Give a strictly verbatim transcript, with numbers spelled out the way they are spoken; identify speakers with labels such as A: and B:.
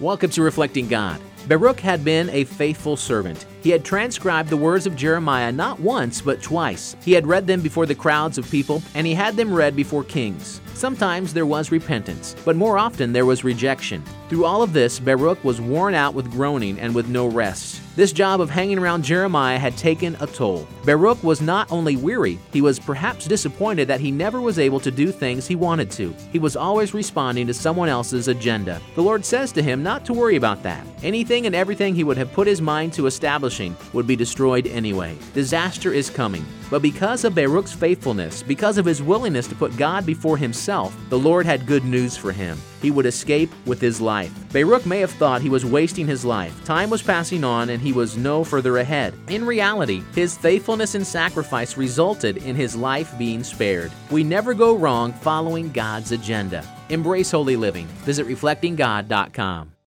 A: Welcome to Reflecting God. Baruch had been a faithful servant. He had transcribed the words of Jeremiah not once, but twice. He had read them before the crowds of people, and he had them read before kings. Sometimes there was repentance, but more often there was rejection. Through all of this, Baruch was worn out with groaning and with no rest. This job of hanging around Jeremiah had taken a toll. Baruch was not only weary, he was perhaps disappointed that he never was able to do things he wanted to. He was always responding to someone else's agenda. The Lord says to him not to worry about that. Anything and everything he would have put his mind to establishing would be destroyed anyway. Disaster is coming. But because of Baruch's faithfulness, because of his willingness to put God before himself, the Lord had good news for him. He would escape with his life. Baruch may have thought he was wasting his life. Time was passing on and he was no further ahead. In reality, his faithfulness and sacrifice resulted in his life being spared. We never go wrong following God's agenda. Embrace holy living. Visit reflecting god dot com.